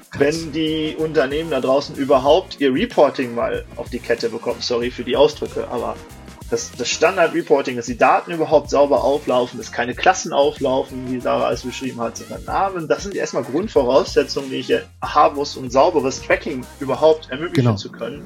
wenn die Unternehmen da draußen überhaupt ihr Reporting mal auf die Kette bekommen. Sorry für die Ausdrücke, aber das Standard-Reporting, dass die Daten überhaupt sauber auflaufen, dass keine Klassen auflaufen, wie Sarah es beschrieben hat, sondern Namen, das sind erstmal Grundvoraussetzungen, die ich haben muss, um sauberes Tracking überhaupt ermöglichen zu können.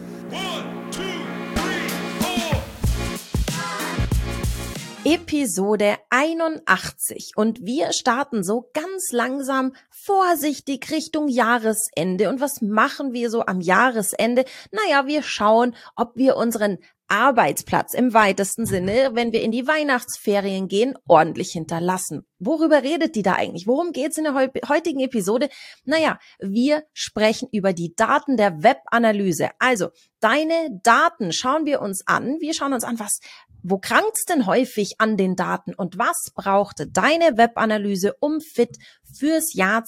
Episode 81 und wir starten so ganz langsam vorsichtig Richtung Jahresende. Und was machen wir so am Jahresende? Naja, wir schauen, ob wir unseren Arbeitsplatz im weitesten Sinne, wenn wir in die Weihnachtsferien gehen, ordentlich hinterlassen. Worüber redet die da eigentlich? Worum geht's in der heutigen Episode? Naja, wir sprechen über die Daten der Webanalyse. Also, deine Daten schauen wir uns an. Wir schauen uns an, wo krankt's denn häufig an den Daten und was brauchte deine Webanalyse, um fit fürs Jahr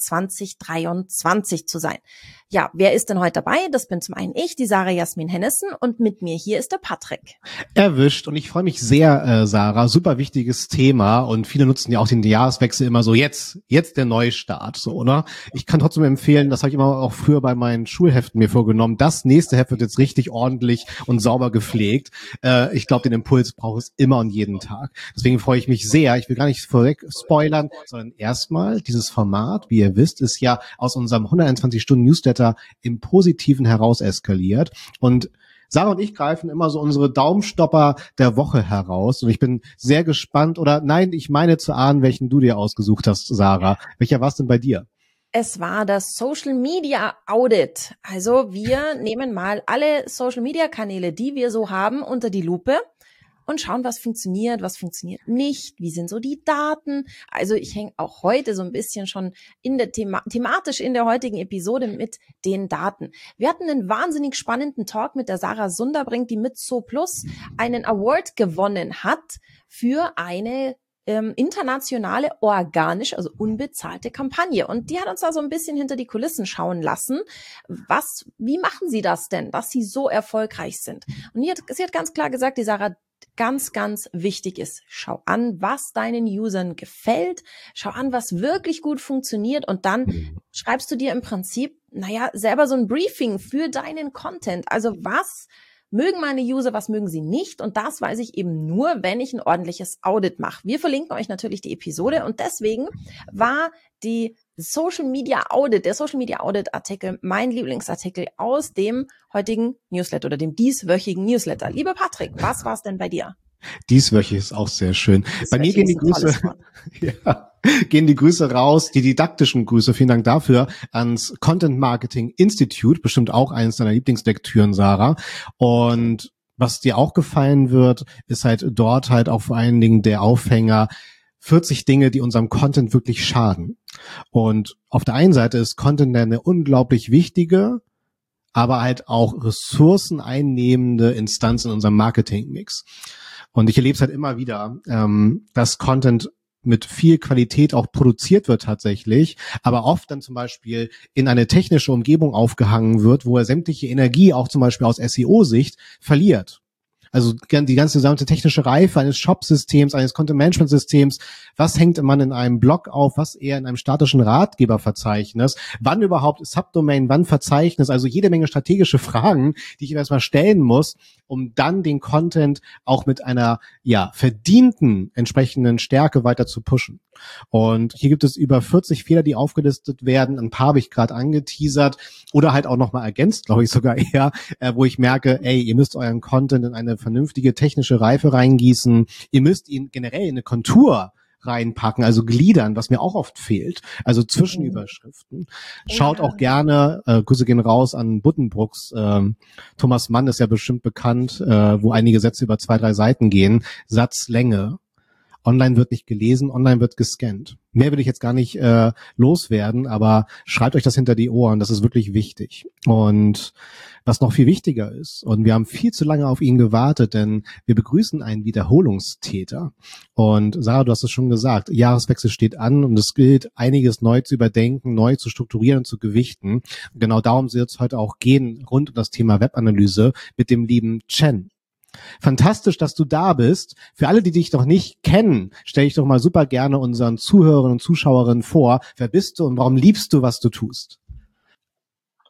2023 zu sein? Ja, wer ist denn heute dabei? Das bin zum einen ich, die Sarah Jasmin Hennessen, und mit mir hier ist der Patrick. Erwischt, und ich freue mich sehr, Sarah, super wichtiges Thema, und viele nutzen ja auch den Jahreswechsel immer so, jetzt der Neustart, so, oder? Ich kann trotzdem empfehlen, das habe ich immer auch früher bei meinen Schulheften mir vorgenommen, das nächste Heft wird jetzt richtig ordentlich und sauber gepflegt. Ich glaube, den Impuls braucht es immer und jeden Tag. Deswegen freue ich mich sehr. Ich will gar nicht vorweg spoilern, sondern erstmal, dieses Format, wie ihr wisst, ist ja aus unserem 121-Stunden-Newsletter im Positiven heraus eskaliert. Und Sarah und ich greifen immer so unsere Daumenstopper der Woche heraus. Und ich bin sehr gespannt, oder nein, ich meine zu ahnen, welchen du dir ausgesucht hast, Sarah. Welcher war es denn bei dir? Es war das Social Media Audit. Also wir nehmen mal alle Social Media Kanäle, die wir so haben, unter die Lupe und schauen, was funktioniert nicht, wie sind so die Daten. Also ich hänge auch heute so ein bisschen schon in der thematisch in der heutigen Episode mit den Daten. Wir hatten einen wahnsinnig spannenden Talk mit der Sarah Sunderbrink, die mit SoPlus einen Award gewonnen hat für eine internationale, organische, also unbezahlte Kampagne. Und die hat uns da so ein bisschen hinter die Kulissen schauen lassen. Wie machen sie das denn, dass sie so erfolgreich sind? Und sie hat ganz klar gesagt, die Sarah, ganz, ganz wichtig ist, schau an, was deinen Usern gefällt, schau an, was wirklich gut funktioniert, und dann schreibst du dir im Prinzip, selber so ein Briefing für deinen Content. Also was mögen meine User, was mögen sie nicht? Und das weiß ich eben nur, wenn ich ein ordentliches Audit mache. Wir verlinken euch natürlich die Episode, und deswegen war der Social Media Audit Artikel mein Lieblingsartikel aus dem heutigen Newsletter oder dem dieswöchigen Newsletter. Lieber Patrick, was war es denn bei dir? Dieswöchig ist auch sehr schön. Bei mir gehen die Grüße raus, die didaktischen Grüße, vielen Dank dafür, ans Content Marketing Institute, bestimmt auch eines deiner Lieblingslektüren, Sarah. Und was dir auch gefallen wird, ist halt dort halt auch vor allen Dingen der Aufhänger 40 Dinge, die unserem Content wirklich schaden. Und auf der einen Seite ist Content eine unglaublich wichtige, aber halt auch ressourceneinnehmende Instanz in unserem Marketingmix. Und ich erlebe es halt immer wieder, dass Content mit viel Qualität auch produziert wird tatsächlich, aber oft dann zum Beispiel in eine technische Umgebung aufgehangen wird, wo er sämtliche Energie auch zum Beispiel aus SEO-Sicht verliert. Also die ganze gesamte technische Reife eines Shop-Systems, eines Content-Management-Systems, was hängt man in einem Blog auf, was eher in einem statischen Ratgeberverzeichnis, wann überhaupt Subdomain, wann Verzeichnis, also jede Menge strategische Fragen, die ich erstmal stellen muss, um dann den Content auch mit einer verdienten entsprechenden Stärke weiter zu pushen. Und hier gibt es über 40 Fehler, die aufgelistet werden. Ein paar habe ich gerade angeteasert oder halt auch nochmal ergänzt, glaube ich sogar eher, wo ich merke, ihr müsst euren Content in eine vernünftige technische Reife reingießen. Ihr müsst ihn generell in eine Kontur reinpacken, also gliedern, was mir auch oft fehlt, also Zwischenüberschriften. Schaut auch gerne, Grüße gehen raus an Buddenbrooks, Thomas Mann ist ja bestimmt bekannt, wo einige Sätze über 2-3 Seiten gehen, Satzlänge. Online wird nicht gelesen, online wird gescannt. Mehr will ich jetzt gar nicht loswerden, aber schreibt euch das hinter die Ohren, das ist wirklich wichtig. Und was noch viel wichtiger ist, und wir haben viel zu lange auf ihn gewartet, denn wir begrüßen einen Wiederholungstäter. Und Sarah, du hast es schon gesagt, Jahreswechsel steht an und es gilt, einiges neu zu überdenken, neu zu strukturieren und zu gewichten. Und genau darum soll es heute auch gehen, rund um das Thema Webanalyse mit dem lieben Chen. Fantastisch, dass du da bist. Für alle, die dich noch nicht kennen, stelle ich doch mal super gerne unseren Zuhörern und Zuschauerinnen vor. Wer bist du und warum liebst du, was du tust?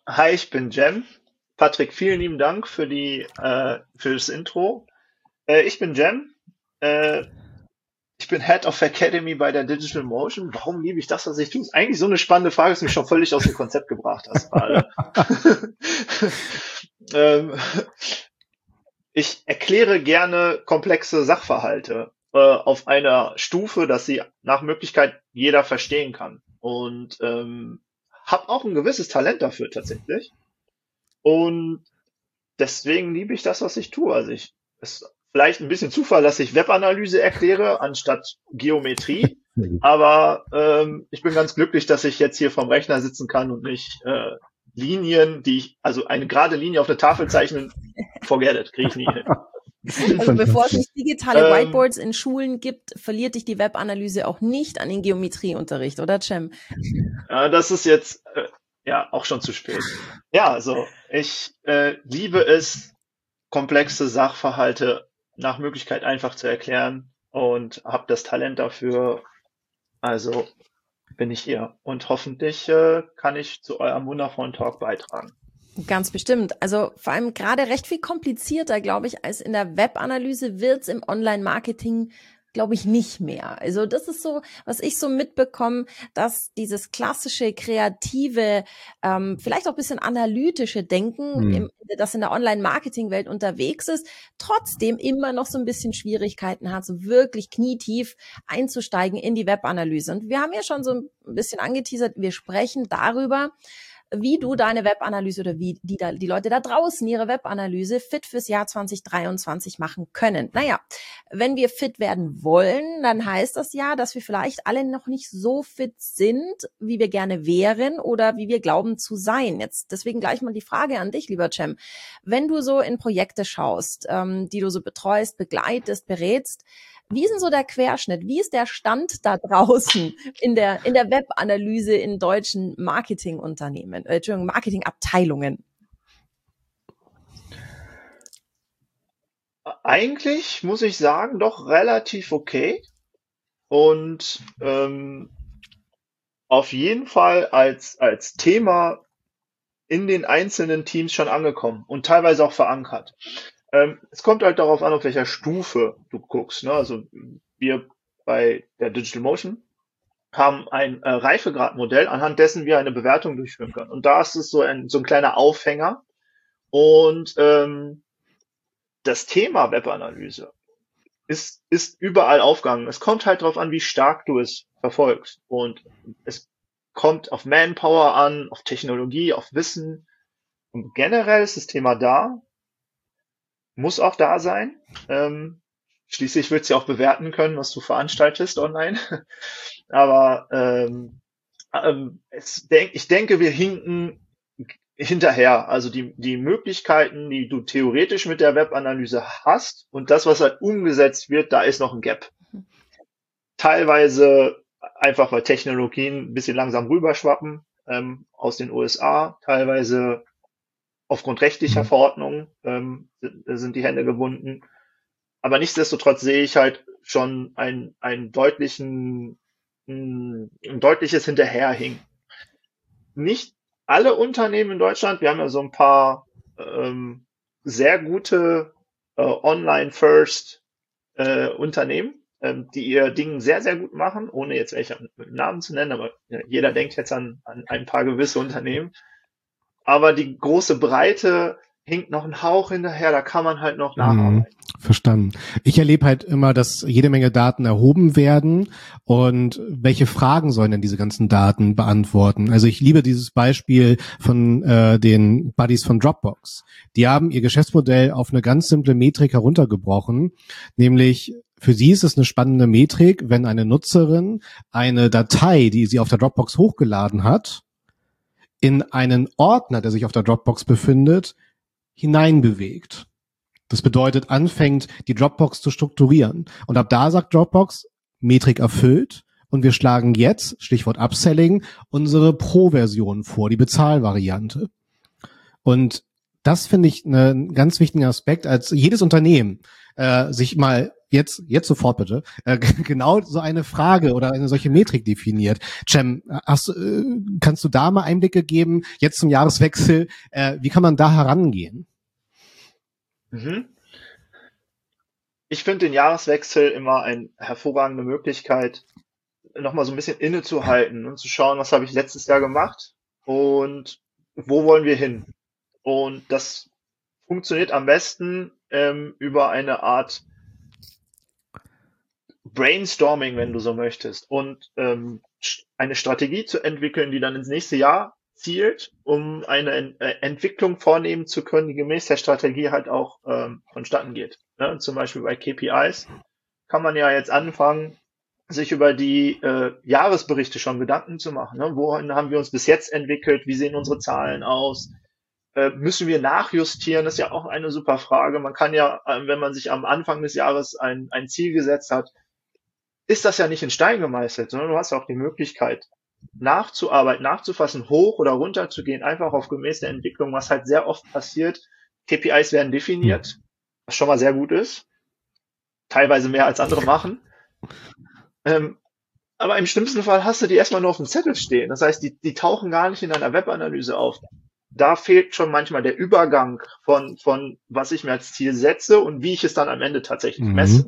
Hi, ich bin Jem. Patrick, vielen lieben Dank für das Intro. Ich bin Jem. Äh, Ich bin Head of Academy bei der Digital Motion. Warum liebe ich das, was ich tue? Ist eigentlich so eine spannende Frage, dass du mich schon völlig aus dem Konzept gebracht hast gerade. ähm, Ich erkläre gerne komplexe Sachverhalte auf einer Stufe, dass sie nach Möglichkeit jeder verstehen kann. Und habe auch ein gewisses Talent dafür tatsächlich. Und deswegen liebe ich das, was ich tue. Also es ist vielleicht ein bisschen Zufall, dass ich Webanalyse erkläre anstatt Geometrie. Aber ich bin ganz glücklich, dass ich jetzt hier vom Rechner sitzen kann und nicht Linien, also eine gerade Linie auf eine Tafel zeichnen, forget it, kriege ich nie hin. Also bevor es nicht digitale Whiteboards in Schulen gibt, verliert dich die Webanalyse auch nicht an den Geometrieunterricht, oder Cem? Das ist jetzt auch schon zu spät. Ja, also ich liebe es, komplexe Sachverhalte nach Möglichkeit einfach zu erklären und habe das Talent dafür. Also bin ich hier und hoffentlich kann ich zu eurem wundervollen Talk beitragen. Ganz bestimmt. Also vor allem gerade recht viel komplizierter, glaube ich, als in der Webanalyse wird's im Online-Marketing, glaube ich, nicht mehr. Also das ist so, was ich so mitbekomme, dass dieses klassische, kreative, vielleicht auch ein bisschen analytische Denken, das in der Online-Marketing-Welt unterwegs ist, trotzdem immer noch so ein bisschen Schwierigkeiten hat, so wirklich knietief einzusteigen in die Webanalyse. Und wir haben ja schon so ein bisschen angeteasert, wir sprechen darüber, wie du deine Webanalyse oder wie die Leute da draußen ihre Webanalyse fit fürs Jahr 2023 machen können. Naja, wenn wir fit werden wollen, dann heißt das ja, dass wir vielleicht alle noch nicht so fit sind, wie wir gerne wären oder wie wir glauben zu sein. Jetzt deswegen gleich mal die Frage an dich, lieber Cem. Wenn du so in Projekte schaust, die du so betreust, begleitest, berätst, wie ist denn so der Querschnitt? Wie ist der Stand da draußen in der Webanalyse in deutschen Marketingunternehmen, Marketingabteilungen? Eigentlich muss ich sagen, doch relativ okay. Und auf jeden Fall als Thema in den einzelnen Teams schon angekommen und teilweise auch verankert. Es kommt halt darauf an, auf welcher Stufe du guckst. Ne? Also wir bei der Digital Motion haben ein Reifegradmodell, anhand dessen wir eine Bewertung durchführen können. Und da ist es so ein kleiner Aufhänger. Und das Thema Webanalyse ist überall aufgegangen. Es kommt halt darauf an, wie stark du es verfolgst. Und es kommt auf Manpower an, auf Technologie, auf Wissen. Und generell ist das Thema da. Muss auch da sein. Schließlich willst du ja auch bewerten können, was du veranstaltest online. Aber ich denke, wir hinken hinterher. Also die Möglichkeiten, die du theoretisch mit der Webanalyse hast und das, was halt umgesetzt wird, da ist noch ein Gap. Teilweise einfach, weil Technologien ein bisschen langsam rüberschwappen aus den USA, teilweise aufgrund rechtlicher Verordnungen sind die Hände gebunden. Aber nichtsdestotrotz sehe ich halt schon ein deutliches Hinterherhinken. Nicht alle Unternehmen in Deutschland, wir haben ja so ein paar sehr gute Online-First Unternehmen, die ihr Ding sehr, sehr gut machen, ohne jetzt welche mit Namen zu nennen, aber jeder denkt jetzt an ein paar gewisse Unternehmen. Aber die große Breite hinkt noch ein Hauch hinterher, da kann man halt noch nacharbeiten. Verstanden. Ich erlebe halt immer, dass jede Menge Daten erhoben werden und welche Fragen sollen denn diese ganzen Daten beantworten? Also ich liebe dieses Beispiel von den Buddies von Dropbox. Die haben ihr Geschäftsmodell auf eine ganz simple Metrik heruntergebrochen, nämlich für sie ist es eine spannende Metrik, wenn eine Nutzerin eine Datei, die sie auf der Dropbox hochgeladen hat, in einen Ordner, der sich auf der Dropbox befindet, hineinbewegt. Das bedeutet, anfängt, die Dropbox zu strukturieren. Und ab da sagt Dropbox, Metrik erfüllt. Und wir schlagen jetzt, Stichwort Upselling, unsere Pro-Version vor, die Bezahlvariante. Und das finde ich einen ganz wichtigen Aspekt, als jedes Unternehmen sich mal jetzt sofort bitte, genau so eine Frage oder eine solche Metrik definiert. Cem, kannst du da mal Einblicke geben, jetzt zum Jahreswechsel, wie kann man da herangehen? Mhm. Ich finde den Jahreswechsel immer eine hervorragende Möglichkeit, nochmal so ein bisschen innezuhalten und zu schauen, was habe ich letztes Jahr gemacht und wo wollen wir hin? Und das funktioniert am besten über eine Art Brainstorming, wenn du so möchtest, und eine Strategie zu entwickeln, die dann ins nächste Jahr zielt, um eine Entwicklung vornehmen zu können, die gemäß der Strategie halt auch vonstatten geht. Ne? Zum Beispiel bei KPIs kann man ja jetzt anfangen, sich über die Jahresberichte schon Gedanken zu machen. Ne? Wohin haben wir uns bis jetzt entwickelt? Wie sehen unsere Zahlen aus? Müssen wir nachjustieren? Das ist ja auch eine super Frage. Man kann ja, wenn man sich am Anfang des Jahres ein Ziel gesetzt hat, ist das ja nicht in Stein gemeißelt, sondern du hast auch die Möglichkeit, nachzuarbeiten, nachzufassen, hoch oder runter zu gehen, einfach auf gemäß der Entwicklung, was halt sehr oft passiert. KPIs werden definiert, was schon mal sehr gut ist. Teilweise mehr als andere machen. Aber im schlimmsten Fall hast du die erstmal nur auf dem Zettel stehen. Das heißt, die tauchen gar nicht in einer Webanalyse auf. Da fehlt schon manchmal der Übergang von was ich mir als Ziel setze und wie ich es dann am Ende tatsächlich messe.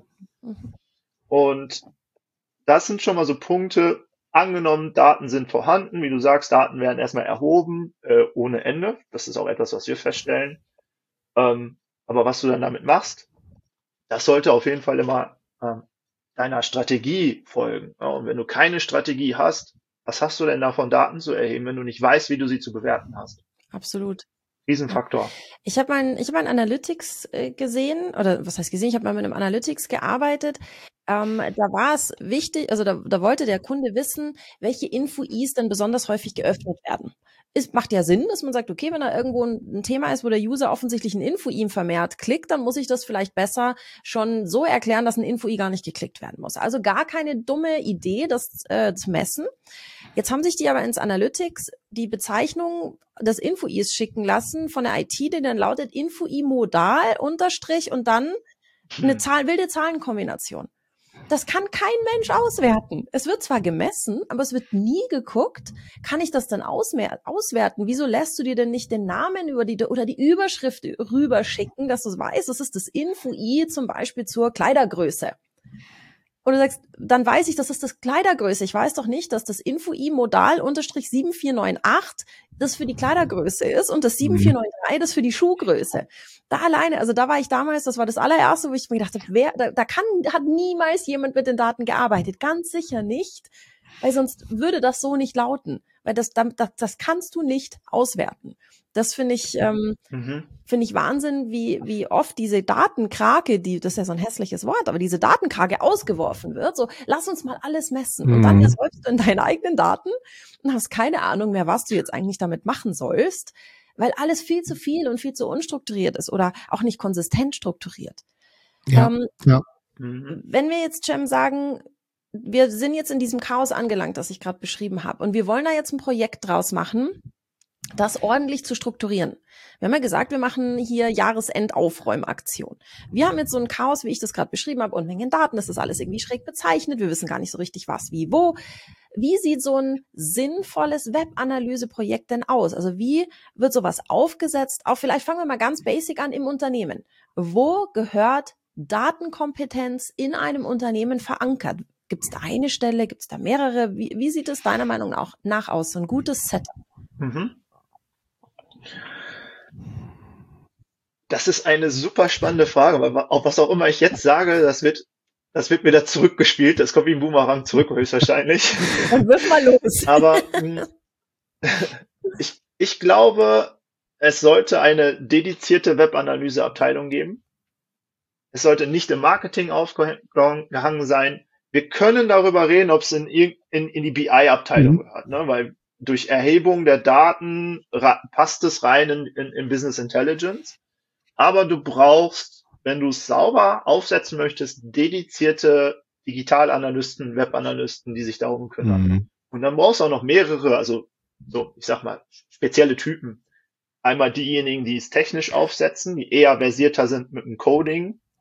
Und das sind schon mal so Punkte. Angenommen, Daten sind vorhanden, wie du sagst, Daten werden erstmal erhoben, ohne Ende. Das ist auch etwas, was wir feststellen. Aber was du dann damit machst, das sollte auf jeden Fall immer deiner Strategie folgen. Ja, und wenn du keine Strategie hast, was hast du denn davon, Daten zu erheben, wenn du nicht weißt, wie du sie zu bewerten hast? Absolut. Riesenfaktor. Ich habe ein Analytics gesehen, oder was heißt gesehen, ich habe mal mit einem Analytics gearbeitet. Da war es wichtig, also da wollte der Kunde wissen, welche Info-Is denn besonders häufig geöffnet werden. Es macht ja Sinn, dass man sagt, okay, wenn da irgendwo ein Thema ist, wo der User offensichtlich ein Info-I vermehrt klickt, dann muss ich das vielleicht besser schon so erklären, dass ein Info-I gar nicht geklickt werden muss. Also gar keine dumme Idee, das zu messen. Jetzt haben sich die aber ins Analytics die Bezeichnung des Info-Is schicken lassen von der IT, die dann lautet Info-I modal unterstrich und dann eine wilde Zahlenkombination. Das kann kein Mensch auswerten. Es wird zwar gemessen, aber es wird nie geguckt. Kann ich das dann auswerten? Wieso lässt du dir denn nicht den Namen oder die Überschrift rüberschicken, dass du weißt, das ist das Info-I zum Beispiel zur Kleidergröße? Und du sagst, dann weiß ich, das ist das Kleidergröße. Ich weiß doch nicht, dass das Info-I modal unterstrich 7498 das für die Kleidergröße ist und das 7493 das für die Schuhgröße. Da alleine, also da war ich damals, das war das allererste, wo ich mir gedacht habe, hat niemals jemand mit den Daten gearbeitet. Ganz sicher nicht, weil sonst würde das so nicht lauten. Weil das kannst du nicht auswerten. Das finde ich Wahnsinn, wie oft diese Datenkrake, das ist ja so ein hässliches Wort, aber diese Datenkrake ausgeworfen wird. So, lass uns mal alles messen. Und dann ersäufst du in deinen eigenen Daten und hast keine Ahnung mehr, was du jetzt eigentlich damit machen sollst, weil alles viel zu viel und viel zu unstrukturiert ist oder auch nicht konsistent strukturiert. Ja. Wenn wir jetzt, Cem, sagen, wir sind jetzt in diesem Chaos angelangt, das ich gerade beschrieben habe, und wir wollen da jetzt ein Projekt draus machen, das ordentlich zu strukturieren. Wir haben ja gesagt, wir machen hier Jahresendaufräumaktion. Wir haben jetzt so ein Chaos, wie ich das gerade beschrieben habe, Unmengen Daten, das ist alles irgendwie schräg bezeichnet, wir wissen gar nicht so richtig was, wie, wo. Wie sieht so ein sinnvolles Webanalyseprojekt denn aus? Also wie wird sowas aufgesetzt? Auch vielleicht fangen wir mal ganz basic an im Unternehmen. Wo gehört Datenkompetenz in einem Unternehmen verankert? Gibt es da eine Stelle? Gibt es da mehrere? Wie sieht es deiner Meinung nach aus? So ein gutes Setup. Das ist eine super spannende Frage, weil auf was auch immer ich jetzt sage, das wird mir da zurückgespielt. Das kommt wie ein Boomerang zurück, höchstwahrscheinlich. Dann wirf mal los. Aber ich glaube, es sollte eine dedizierte Webanalyseabteilung geben. Es sollte nicht im Marketing aufgehangen sein. Wir können darüber reden, ob es in die BI-Abteilung gehört, ne? Weil durch Erhebung der Daten passt es rein in Business Intelligence. Aber du brauchst, wenn du es sauber aufsetzen möchtest, dedizierte Digitalanalysten, Webanalysten, die sich darum kümmern. Und dann brauchst du auch noch mehrere, also so, ich sag mal, spezielle Typen. Einmal diejenigen, die es technisch aufsetzen, die eher versierter sind mit dem Coding.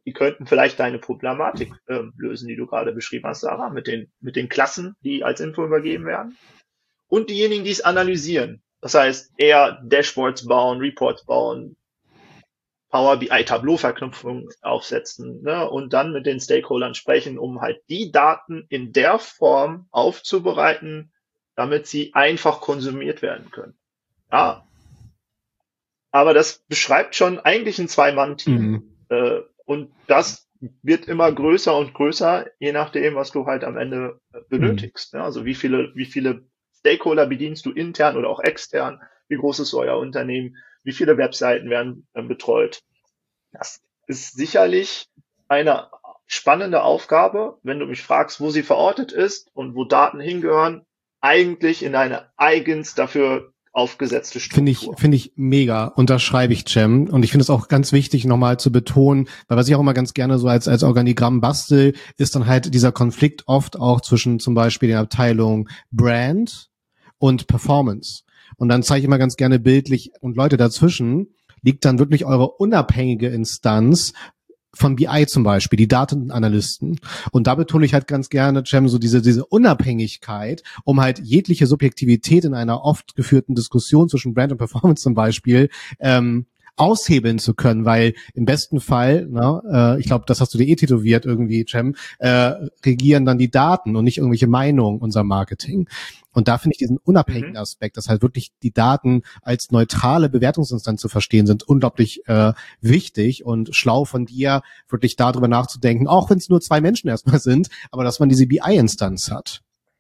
die könnten vielleicht deine Problematik lösen, die du gerade beschrieben hast, Sarah, mit den Klassen, die als Info übergeben werden. Und diejenigen, die es analysieren. Das heißt, eher Dashboards bauen, Reports bauen, Power BI Tableau-Verknüpfungen aufsetzen, ne, und dann mit den Stakeholdern sprechen, um halt die Daten in der Form aufzubereiten, damit sie einfach konsumiert werden können. Ja, aber das beschreibt schon eigentlich ein Zwei-Mann-Team. Und das wird immer größer und größer, je nachdem, was du halt am Ende benötigst. Ja, also wie viele Stakeholder bedienst du intern oder auch extern? Wie groß ist euer Unternehmen? Wie viele Webseiten werden betreut? Das ist sicherlich eine spannende Aufgabe, wenn du mich fragst, wo sie verortet ist und wo Daten hingehören, eigentlich in eine eigens dafür aufgesetzte Struktur. Finde ich mega. Unterschreibe ich, Cem. Und ich finde es auch ganz wichtig, nochmal zu betonen, weil was ich auch immer ganz gerne so als Organigramm bastel, ist dann halt dieser Konflikt oft auch zwischen zum Beispiel den Abteilungen Brand und Performance. Und dann zeige ich immer ganz gerne bildlich, und Leute, dazwischen liegt dann wirklich eure unabhängige Instanz von BI zum Beispiel, die Datenanalysten. Und da betone ich halt ganz gerne, Cem, so diese Unabhängigkeit, um halt jegliche Subjektivität in einer oft geführten Diskussion zwischen Brand und Performance zum Beispiel aushebeln zu können, weil im besten Fall, ich glaube, das hast du dir tätowiert irgendwie, Cem, regieren dann die Daten und nicht irgendwelche Meinungen unser Marketing. Und da finde ich diesen unabhängigen Aspekt, dass halt wirklich die Daten als neutrale Bewertungsinstanz zu verstehen sind, unglaublich wichtig und schlau von dir, wirklich darüber nachzudenken, auch wenn es nur 2 Menschen erstmal sind, aber dass man diese BI-Instanz hat.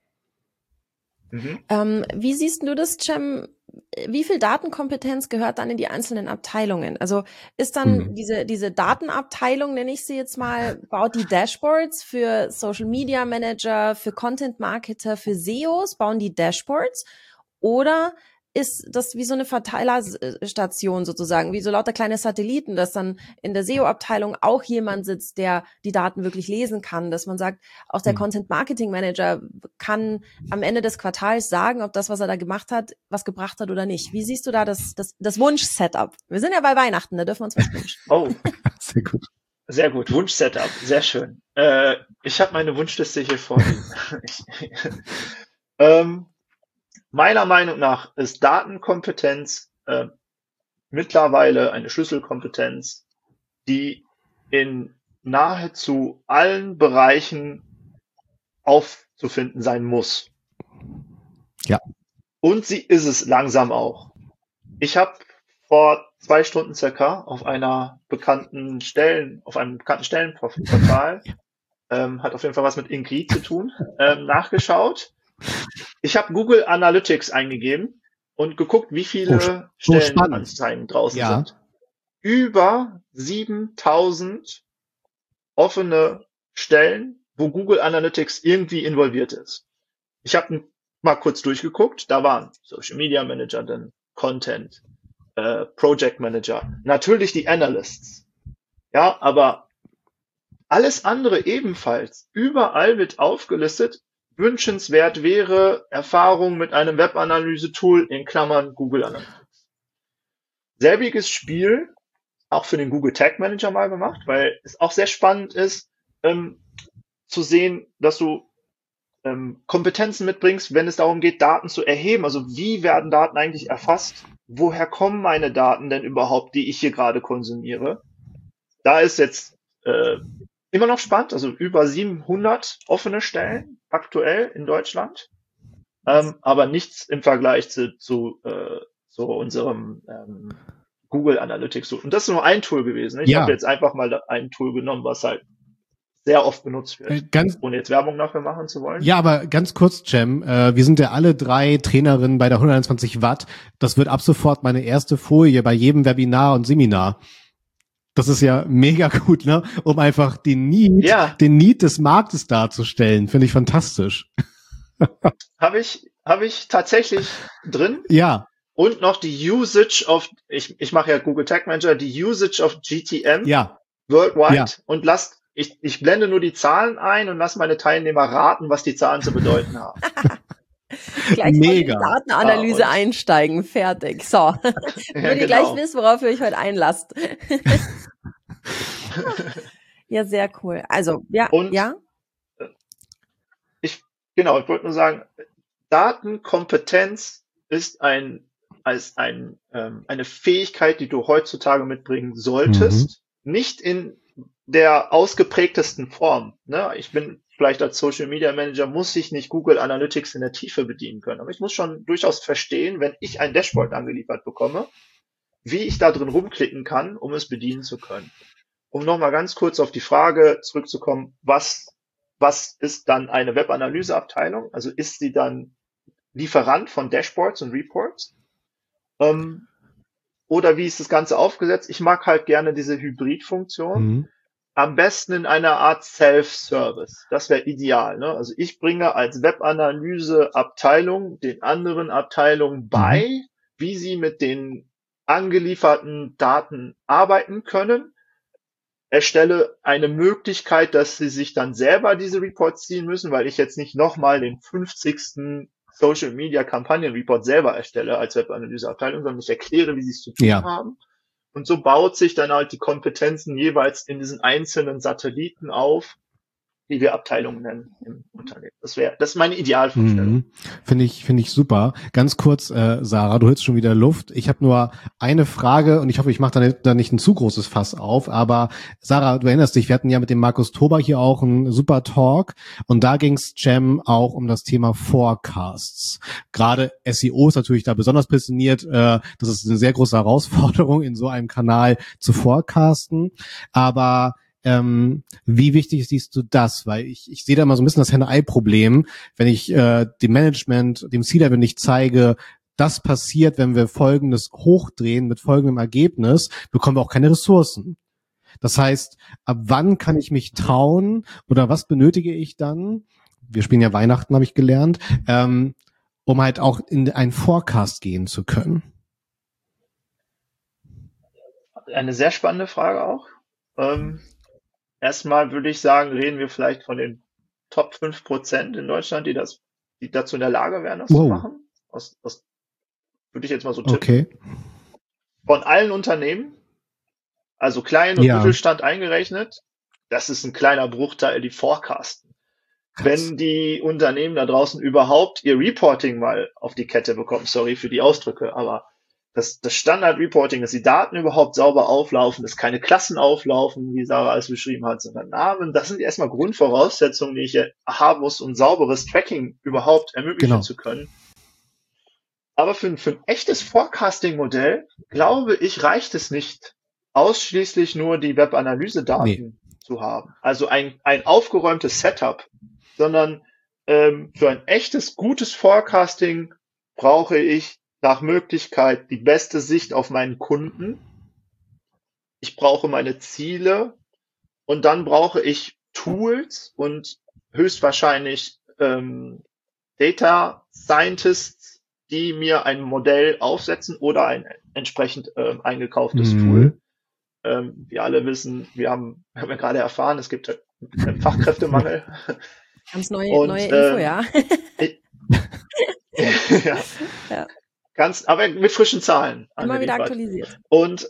Wie siehst du das, Cem? Wie viel Datenkompetenz gehört dann in die einzelnen Abteilungen? Also ist dann diese Datenabteilung, nenne ich sie jetzt mal, baut die Dashboards für Social Media Manager, für Content Marketer, für SEOs, bauen die Dashboards? Oder ist das wie so eine Verteilerstation sozusagen, wie so lauter kleine Satelliten, dass dann in der SEO-Abteilung auch jemand sitzt, der die Daten wirklich lesen kann, dass man sagt, auch der Content-Marketing-Manager kann am Ende des Quartals sagen, ob das, was er da gemacht hat, was gebracht hat oder nicht. Wie siehst du da das Wunsch-Setup? Wir sind ja bei Weihnachten, da dürfen wir uns was wünschen. Oh, sehr gut. Sehr gut, Wunsch-Setup, sehr schön. Ich habe meine Wunschliste hier vorliegen. Meiner Meinung nach ist Datenkompetenz mittlerweile eine Schlüsselkompetenz, die in nahezu allen Bereichen aufzufinden sein muss. Ja. Und sie ist es langsam auch. Ich habe vor 2 Stunden circa auf einem bekannten Stellenportal, hat auf jeden Fall was mit Ingrid zu tun, nachgeschaut. Ich habe Google Analytics eingegeben und geguckt, wie viele Stellenanzeigen draußen sind. Über 7000 offene Stellen, wo Google Analytics irgendwie involviert ist. Ich habe mal kurz durchgeguckt, da waren Social Media Manager, dann Content, Project Manager, natürlich die Analysts. Ja, aber alles andere ebenfalls. Überall wird aufgelistet, wünschenswert wäre Erfahrung mit einem Webanalyse-Tool in Klammern Google Analytics. Selbiges Spiel auch für den Google Tag Manager mal gemacht, weil es auch sehr spannend ist, zu sehen, dass du Kompetenzen mitbringst, wenn es darum geht, Daten zu erheben. Also wie werden Daten eigentlich erfasst? Woher kommen meine Daten denn überhaupt, die ich hier gerade konsumiere? Da ist jetzt immer noch spannend, also über 700 offene Stellen aktuell in Deutschland, aber nichts im Vergleich zu unserem Google Analytics. Und das ist nur ein Tool gewesen. Ich habe jetzt einfach mal ein Tool genommen, was halt sehr oft benutzt wird, ohne jetzt Werbung dafür machen zu wollen. Ja, aber ganz kurz, Cem, wir sind ja alle 3 Trainerinnen bei der 121 Watt. Das wird ab sofort meine erste Folie bei jedem Webinar und Seminar. Das ist ja mega gut, ne? Um einfach den Need des Marktes darzustellen. Finde ich fantastisch. Habe ich tatsächlich drin. Ja. Und noch die Usage of, ich mache ja Google Tag Manager, die Usage of GTM worldwide und ich blende nur die Zahlen ein und lasse meine Teilnehmer raten, was die Zahlen zu bedeuten haben. Gleich mal in die Datenanalyse einsteigen, fertig. So, damit ihr gleich wisst, worauf ihr euch heute einlasst. Ja, sehr cool. Also, ja, Und ja. ich wollte nur sagen, Datenkompetenz ist eine Fähigkeit, die du heutzutage mitbringen solltest. Nicht in der ausgeprägtesten Form. Ne? Ich bin vielleicht als Social Media Manager, muss ich nicht Google Analytics in der Tiefe bedienen können. Aber ich muss schon durchaus verstehen, wenn ich ein Dashboard angeliefert bekomme, wie ich da drin rumklicken kann, um es bedienen zu können. Um nochmal ganz kurz auf die Frage zurückzukommen, was ist dann eine Webanalyseabteilung? Also ist sie dann Lieferant von Dashboards und Reports? Oder wie ist das Ganze aufgesetzt? Ich mag halt gerne diese Hybridfunktion. Am besten in einer Art Self-Service. Das wäre ideal. Ne? Also ich bringe als Webanalyseabteilung den anderen Abteilungen bei, wie sie mit den angelieferten Daten arbeiten können. Erstelle eine Möglichkeit, dass sie sich dann selber diese Reports ziehen müssen, weil ich jetzt nicht nochmal den 50. Social Media Kampagnen Report selber erstelle als Webanalyseabteilung, sondern ich erkläre, wie sie es zu tun haben. Und so baut sich dann halt die Kompetenzen jeweils in diesen einzelnen Satelliten auf, die wir Abteilungen nennen im Unternehmen. Das ist meine Idealvorstellung. Finde ich super. Ganz kurz, Sarah, du hörst schon wieder Luft. Ich habe nur eine Frage und ich hoffe, ich mache da nicht ein zu großes Fass auf. Aber Sarah, du erinnerst dich, wir hatten ja mit dem Markus Tober hier auch einen super Talk und da ging's Cem auch um das Thema Forecasts. Gerade SEO ist natürlich da besonders präsentiert. Das ist eine sehr große Herausforderung, in so einem Kanal zu forecasten. Aber wie wichtig siehst du das? Weil ich sehe da immer so ein bisschen das Henne-Ei-Problem, wenn ich dem Management, dem C-Level nicht zeige, das passiert, wenn wir Folgendes hochdrehen mit folgendem Ergebnis, bekommen wir auch keine Ressourcen. Das heißt, ab wann kann ich mich trauen oder was benötige ich dann? Wir spielen ja Weihnachten, habe ich gelernt, um halt auch in einen Forecast gehen zu können. Eine sehr spannende Frage auch. Erstmal würde ich sagen, reden wir vielleicht von den Top 5% in Deutschland, die dazu in der Lage wären, das zu machen. Das würde ich jetzt mal so tippen. Okay. Von allen Unternehmen, also Klein- und Mittelstand eingerechnet, das ist ein kleiner Bruchteil, die forecasten. Wenn die Unternehmen da draußen überhaupt ihr Reporting mal auf die Kette bekommen, sorry für die Ausdrücke, aber das Standard-Reporting, dass die Daten überhaupt sauber auflaufen, dass keine Klassen auflaufen, wie Sarah es beschrieben hat, sondern Namen, das sind erstmal Grundvoraussetzungen, die ich haben muss, um sauberes Tracking überhaupt ermöglichen zu können. Aber für ein echtes Forecasting-Modell, glaube ich, reicht es nicht, ausschließlich nur die Web-Analyse-Daten zu haben. Also ein aufgeräumtes Setup, sondern für ein echtes, gutes Forecasting brauche ich nach Möglichkeit die beste Sicht auf meinen Kunden. Ich brauche meine Ziele und dann brauche ich Tools und höchstwahrscheinlich Data Scientists, die mir ein Modell aufsetzen oder ein entsprechend eingekauftes Tool. Wir alle wissen, wir haben ja gerade erfahren, es gibt einen Fachkräftemangel. Ganz neue Info, ja. Ja. Aber mit frischen Zahlen. Immer wieder aktualisiert. Und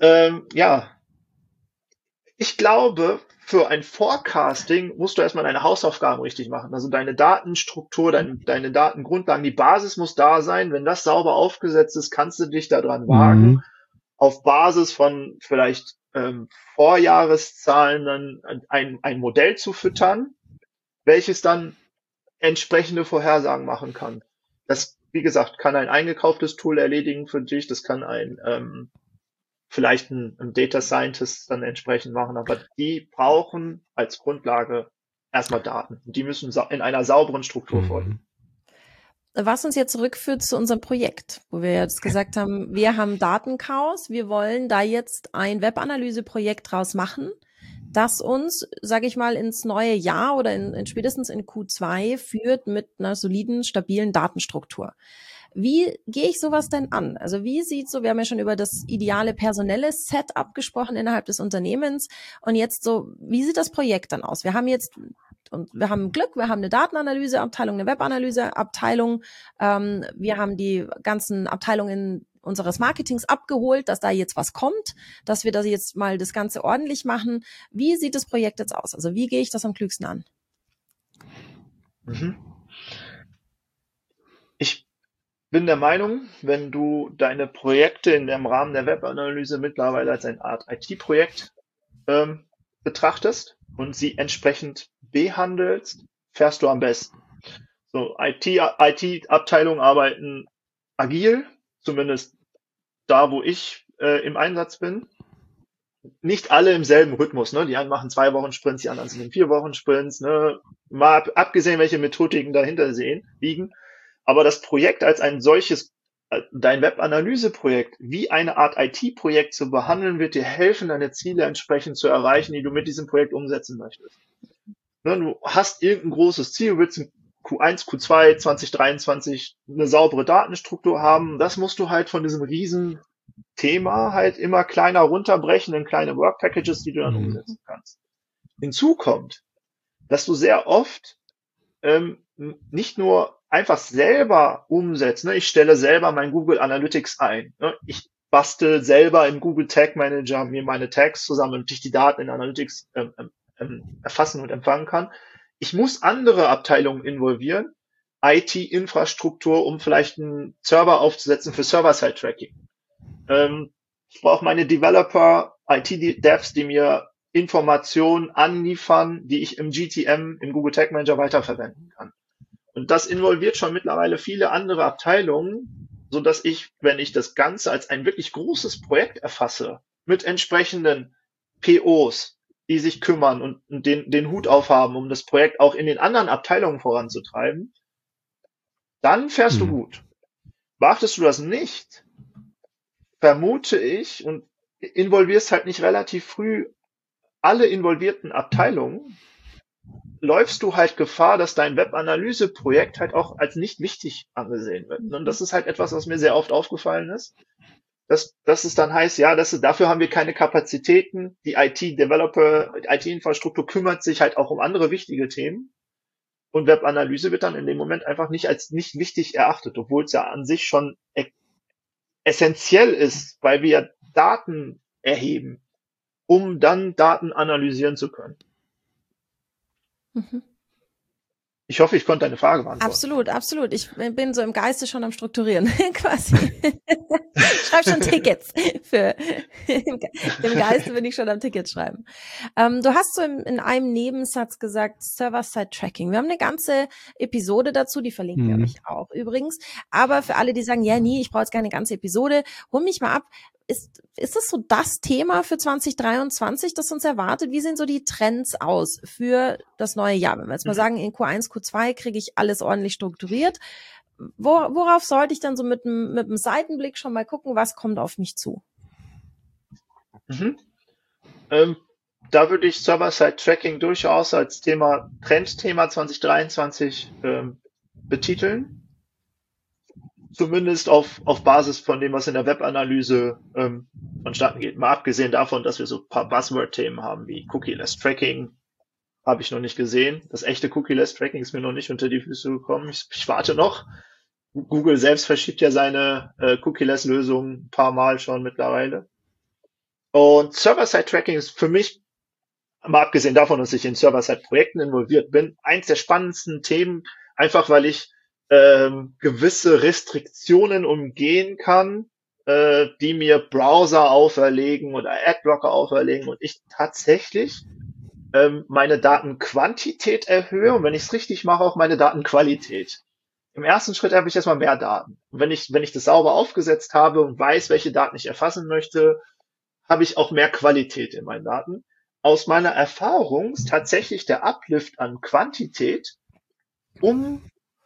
ich glaube, für ein Forecasting musst du erstmal deine Hausaufgaben richtig machen. Also deine Datenstruktur, deine Datengrundlagen, die Basis muss da sein. Wenn das sauber aufgesetzt ist, kannst du dich daran wagen, auf Basis von vielleicht Vorjahreszahlen dann ein Modell zu füttern, welches dann entsprechende Vorhersagen machen kann. Das, wie gesagt, kann ein eingekauftes Tool erledigen für dich, das kann vielleicht ein Data Scientist dann entsprechend machen, aber die brauchen als Grundlage erstmal Daten. Die müssen in einer sauberen Struktur folgen. Was uns jetzt zurückführt zu unserem Projekt, wo wir jetzt gesagt haben, wir haben Datenchaos, wir wollen da jetzt ein Webanalyseprojekt draus machen, das uns, sage ich mal, ins neue Jahr oder in spätestens in Q2 führt mit einer soliden, stabilen Datenstruktur. Wie gehe ich sowas denn an? Also wie sieht so, wir haben ja schon über das ideale personelle Setup gesprochen innerhalb des Unternehmens und jetzt so, wie sieht das Projekt dann aus? Wir haben jetzt, und wir haben Glück, wir haben eine Datenanalyseabteilung, eine Webanalyseabteilung, wir haben die ganzen Abteilungen unseres Marketings abgeholt, dass da jetzt was kommt, dass wir da jetzt mal das Ganze ordentlich machen. Wie sieht das Projekt jetzt aus? Also wie gehe ich das am klügsten an? Ich bin der Meinung, wenn du deine Projekte in dem Rahmen der Webanalyse mittlerweile als eine Art IT-Projekt betrachtest und sie entsprechend behandelst, fährst du am besten. So, IT-Abteilungen arbeiten agil, zumindest da, wo ich im Einsatz bin. Nicht alle im selben Rhythmus, ne? Die einen machen 2 Wochen Sprints, die anderen sind in 4 Wochen Sprints, ne? Mal abgesehen, welche Methodiken dahinter liegen. Aber das Projekt als ein solches, dein Webanalyse-Projekt, wie eine Art IT-Projekt zu behandeln, wird dir helfen, deine Ziele entsprechend zu erreichen, die du mit diesem Projekt umsetzen möchtest. Ne? Du hast irgendein großes Ziel, du willst in Q1, Q2 2023 eine saubere Datenstruktur haben. Das musst du halt von diesem riesen Thema halt immer kleiner runterbrechen in kleine Work Packages, die du dann umsetzen kannst. Hinzu kommt, dass du sehr oft nicht nur einfach selber umsetzt. Ne? Ich stelle selber mein Google Analytics ein. Ne? Ich bastel selber im Google Tag Manager mir meine Tags zusammen, damit ich die Daten in Analytics erfassen und empfangen kann. Ich muss andere Abteilungen involvieren, IT-Infrastruktur, um vielleicht einen Server aufzusetzen für Server-Side-Tracking. Ich brauche meine Developer, IT-Devs, die mir Informationen anliefern, die ich im GTM, im Google Tag Manager weiterverwenden kann. Und das involviert schon mittlerweile viele andere Abteilungen, so dass ich, wenn ich das Ganze als ein wirklich großes Projekt erfasse, mit entsprechenden POs, die sich kümmern und den Hut aufhaben, um das Projekt auch in den anderen Abteilungen voranzutreiben, dann fährst du gut. Beachtest du das nicht, vermute ich, und involvierst halt nicht relativ früh alle involvierten Abteilungen, läufst du halt Gefahr, dass dein Webanalyse-Projekt halt auch als nicht wichtig angesehen wird. Und das ist halt etwas, was mir sehr oft aufgefallen ist, dass es dann heißt, ja, dafür haben wir keine Kapazitäten, die IT-Developer, IT-Infrastruktur kümmert sich halt auch um andere wichtige Themen und Webanalyse wird dann in dem Moment einfach nicht als nicht wichtig erachtet, obwohl es ja an sich schon essentiell ist, weil wir Daten erheben, um dann Daten analysieren zu können. Ich hoffe, ich konnte deine Frage beantworten. Absolut, absolut. Ich bin so im Geiste schon am Strukturieren, quasi. Ich schreibe schon Tickets. Im Geiste bin ich schon am Ticket schreiben. Du hast so in einem Nebensatz gesagt, Server-Side-Tracking. Wir haben eine ganze Episode dazu, die verlinken wir euch auch übrigens. Aber für alle, die sagen, ja, nee, ich brauche jetzt keine ganze Episode, hol mich mal ab. Ist das so das Thema für 2023, das uns erwartet? Wie sehen so die Trends aus für das neue Jahr? Wenn wir jetzt mal sagen, in Q1, Q2 kriege ich alles ordentlich strukturiert. Worauf sollte ich dann so mit einem Seitenblick schon mal gucken, was kommt auf mich zu? Da würde ich Server-Side-Tracking durchaus als Trendthema 2023 betiteln. Zumindest auf Basis von dem, was in der Webanalyse vonstatten geht. Mal abgesehen davon, dass wir so ein paar Buzzword-Themen haben, wie Cookie-less Tracking, habe ich noch nicht gesehen. Das echte Cookie-less Tracking ist mir noch nicht unter die Füße gekommen. Ich warte noch. Google selbst verschiebt ja seine Cookie-less Lösung ein paar Mal schon mittlerweile. Und Server-Side-Tracking ist für mich, mal abgesehen davon, dass ich in Server-Side-Projekten involviert bin, eins der spannendsten Themen, einfach weil ich gewisse Restriktionen umgehen kann, die mir Browser auferlegen oder Adblocker auferlegen und ich tatsächlich meine Datenquantität erhöhe und wenn ich es richtig mache, auch meine Datenqualität. Im ersten Schritt habe ich erstmal mehr Daten. Und wenn ich das sauber aufgesetzt habe und weiß, welche Daten ich erfassen möchte, habe ich auch mehr Qualität in meinen Daten. Aus meiner Erfahrung ist tatsächlich der Uplift an Quantität um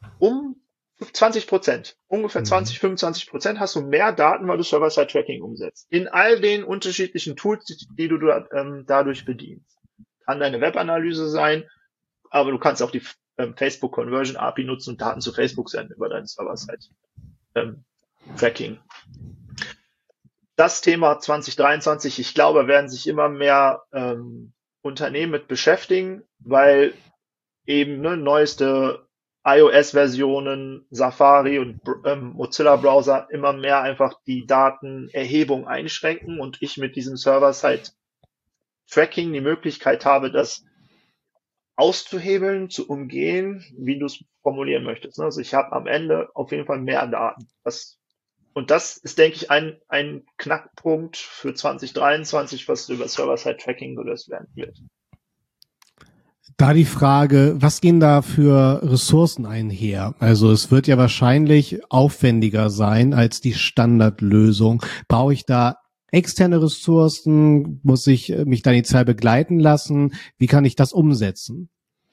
20%, ungefähr 20-25% hast du mehr Daten, weil du Server-Side-Tracking umsetzt. In all den unterschiedlichen Tools, die du dadurch bedienst. Kann deine Webanalyse sein, aber du kannst auch die Facebook Conversion API nutzen und Daten zu Facebook senden über dein Server-Side-Tracking. Das Thema 2023, ich glaube, werden sich immer mehr Unternehmen mit beschäftigen, weil eben neueste iOS-Versionen, Safari und Mozilla-Browser immer mehr einfach die Datenerhebung einschränken und ich mit diesem Server-Side-Tracking die Möglichkeit habe, das auszuhebeln, zu umgehen, wie du es formulieren möchtest. Also ich habe am Ende auf jeden Fall mehr Daten. Und das ist, denke ich, ein Knackpunkt für 2023, was über Server-Side-Tracking gelöst werden wird. Da die Frage, was gehen da für Ressourcen einher? Also es wird ja wahrscheinlich aufwendiger sein als die Standardlösung. Brauche ich da externe Ressourcen? Muss ich mich da initial begleiten lassen? Wie kann ich das umsetzen?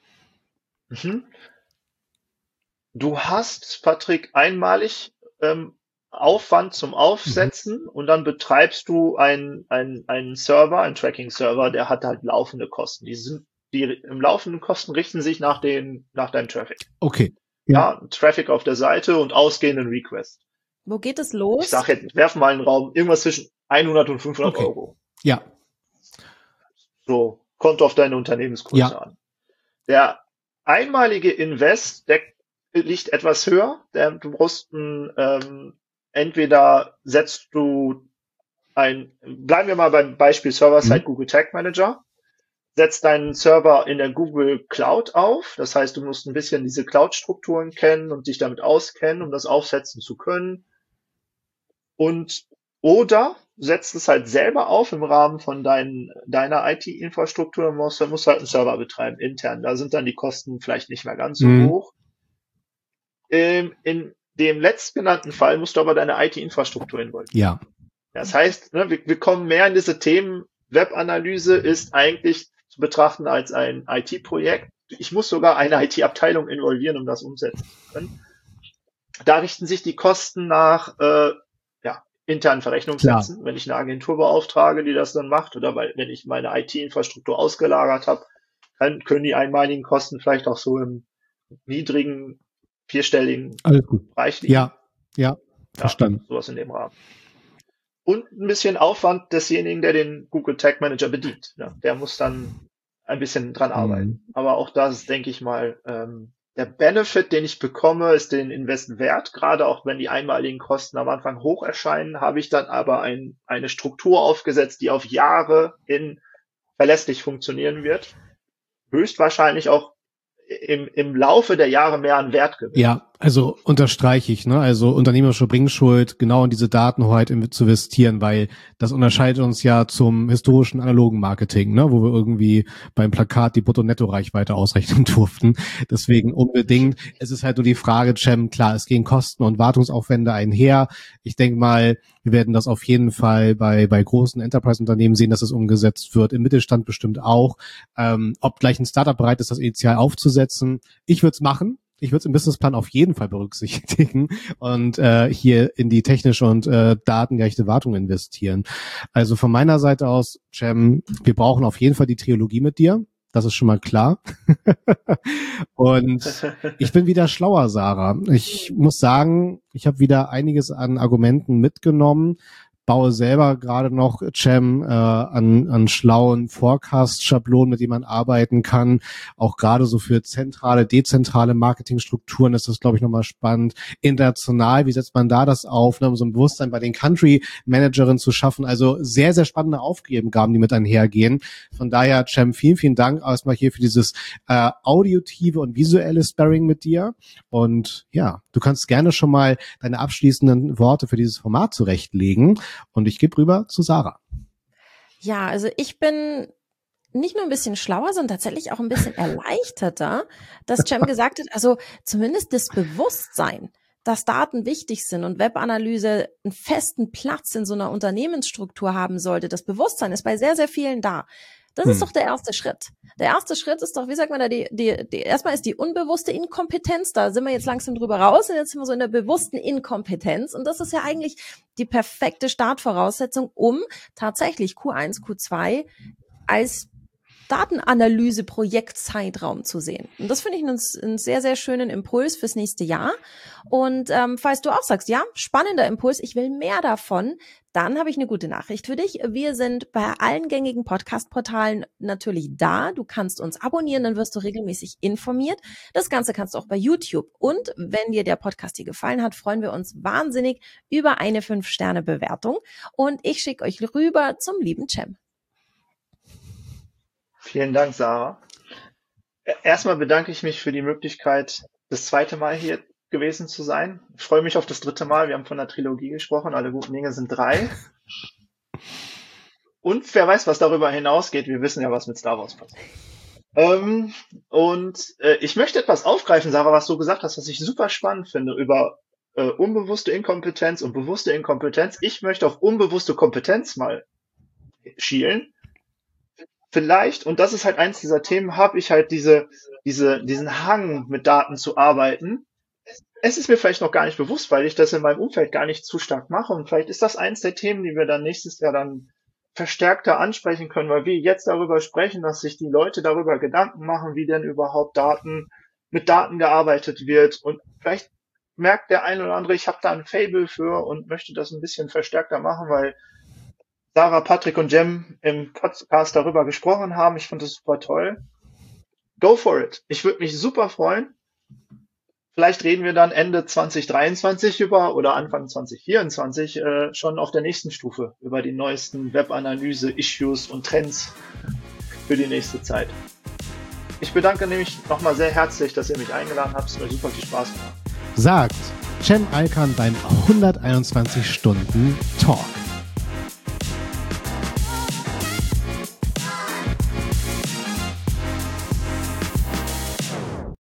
Du hast, Patrick, einmalig Aufwand zum Aufsetzen und dann betreibst du einen Server, einen Tracking-Server, der hat halt laufende Kosten. Die im laufenden Kosten richten sich nach deinem Traffic. Okay. Ja, Traffic auf der Seite und ausgehenden Request. Wo geht es los? Ich sag jetzt, werf mal einen Raum, irgendwas zwischen 100 und 500 Euro. Ja. So, kommt auf deine Unternehmensgröße an. Der einmalige Invest, der liegt etwas höher. Du brauchst entweder setzt du bleiben wir mal beim Beispiel Server-Side Google Tag Manager, setzt deinen Server in der Google Cloud auf. Das heißt, du musst ein bisschen diese Cloud-Strukturen kennen und dich damit auskennen, um das aufsetzen zu können. Oder setzt es halt selber auf im Rahmen von deiner IT-Infrastruktur, musst halt einen Server betreiben, intern. Da sind dann die Kosten vielleicht nicht mehr ganz so hoch. In dem letztgenannten Fall musst du aber deine IT-Infrastruktur involvieren. Ja. Das heißt, wir kommen mehr in diese Themen. Webanalyse ist eigentlich zu betrachten als ein IT-Projekt. Ich muss sogar eine IT-Abteilung involvieren, um das umsetzen zu können. Da richten sich die Kosten nach internen Verrechnungssätzen. Wenn ich eine Agentur beauftrage, die das dann macht, oder wenn ich meine IT-Infrastruktur ausgelagert habe, dann können die einmaligen Kosten vielleicht auch so im niedrigen, vierstelligen Bereich liegen. Ja, verstanden. Sowas in dem Rahmen. Und ein bisschen Aufwand desjenigen, der den Google Tag Manager bedient. Ja, der muss dann ein bisschen dran arbeiten. Aber auch das ist, denke ich mal, der Benefit, den ich bekomme, ist den Invest wert. Gerade auch wenn die einmaligen Kosten am Anfang hoch erscheinen, habe ich dann aber eine Struktur aufgesetzt, die auf Jahre hin verlässlich funktionieren wird. Höchstwahrscheinlich auch im Laufe der Jahre mehr an Wert gewinnt. Ja, also unterstreiche ich, ne? Also unternehmerische Bringschuld, genau in diese Datenhoheit zu investieren, weil das unterscheidet uns ja zum historischen analogen Marketing, ne? Wo wir irgendwie beim Plakat die Brutto-Netto-Reichweite ausrechnen durften. Deswegen unbedingt. Es ist halt nur die Frage, Cem, klar, es gehen Kosten und Wartungsaufwände einher. Ich denke mal, wir werden das auf jeden Fall bei großen Enterprise-Unternehmen sehen, dass es umgesetzt wird. Im Mittelstand bestimmt auch. Ob gleich ein Startup bereit ist, das initial aufzusetzen. Ich würde es machen. Ich würde es im Businessplan auf jeden Fall berücksichtigen und hier in die technische und datengerechte Wartung investieren. Also von meiner Seite aus, Cem, wir brauchen auf jeden Fall die Trilogie mit dir. Das ist schon mal klar. Und ich bin wieder schlauer, Sarah. Ich muss sagen, ich habe wieder einiges an Argumenten mitgenommen. Baue selber gerade noch, Cem, an schlauen Forecast-Schablonen, mit denen man arbeiten kann. Auch gerade so für zentrale, dezentrale Marketingstrukturen ist das, glaube ich, nochmal spannend. International, wie setzt man da das auf, ne, um so ein Bewusstsein bei den Country-Managerinnen zu schaffen? Also sehr, sehr spannende Aufgaben, die mit einhergehen. Von daher, Cem, vielen, vielen Dank erstmal hier für dieses audiotive und visuelle Sparring mit dir. Und ja, du kannst gerne schon mal deine abschließenden Worte für dieses Format zurechtlegen. Und ich gebe rüber zu Sarah. Ja, also ich bin nicht nur ein bisschen schlauer, sondern tatsächlich auch ein bisschen erleichterter, dass Cem gesagt hat, also zumindest das Bewusstsein, dass Daten wichtig sind und Webanalyse einen festen Platz in so einer Unternehmensstruktur haben sollte. Das Bewusstsein ist bei sehr, sehr vielen da. Das ist doch der erste Schritt. Der erste Schritt ist doch, wie sagt man da, erstmal ist die unbewusste Inkompetenz, da sind wir jetzt langsam drüber raus und jetzt sind wir so in der bewussten Inkompetenz und das ist ja eigentlich die perfekte Startvoraussetzung, um tatsächlich Q1, Q2 als Datenanalyse-Projektzeitraum zu sehen. Und das finde ich einen sehr, sehr schönen Impuls fürs nächste Jahr. Und falls du auch sagst, ja, spannender Impuls, ich will mehr davon, Dann habe ich eine gute Nachricht für dich. Wir sind bei allen gängigen Podcast-Portalen natürlich da. Du kannst uns abonnieren, dann wirst du regelmäßig informiert. Das Ganze kannst du auch bei YouTube. Und wenn dir der Podcast hier gefallen hat, freuen wir uns wahnsinnig über eine 5-Sterne-Bewertung. Und ich schicke euch rüber zum lieben Cem. Vielen Dank, Sarah. Erstmal bedanke ich mich für die Möglichkeit, das zweite Mal hier gewesen zu sein. Ich freue mich auf das dritte Mal. Wir haben von der Trilogie gesprochen. Alle guten Dinge sind 3. Und wer weiß, was darüber hinausgeht. Wir wissen ja, was mit Star Wars passiert. Ich möchte etwas aufgreifen, Sarah, was du gesagt hast, was ich super spannend finde, über unbewusste Inkompetenz und bewusste Inkompetenz. Ich möchte auf unbewusste Kompetenz mal schielen. Vielleicht, und das ist halt eins dieser Themen, habe ich halt diesen Hang, mit Daten zu arbeiten. Es ist mir vielleicht noch gar nicht bewusst, weil ich das in meinem Umfeld gar nicht zu stark mache. Und vielleicht ist das eins der Themen, die wir dann nächstes Jahr dann verstärkter ansprechen können, weil wir jetzt darüber sprechen, dass sich die Leute darüber Gedanken machen, wie denn überhaupt mit Daten gearbeitet wird. Und vielleicht merkt der eine oder andere, ich habe da ein Faible für und möchte das ein bisschen verstärkter machen, weil Sarah, Patrick und Jem im Podcast darüber gesprochen haben. Ich fand das super toll. Go for it. Ich würde mich super freuen. Vielleicht reden wir dann Ende 2023 oder Anfang 2024 schon auf der nächsten Stufe über die neuesten Webanalyse, Issues und Trends für die nächste Zeit. Ich bedanke nämlich nochmal sehr herzlich, dass ihr mich eingeladen habt. Es hat mir super viel Spaß gemacht. Sagt Cem Alkan beim 121 Stunden Talk.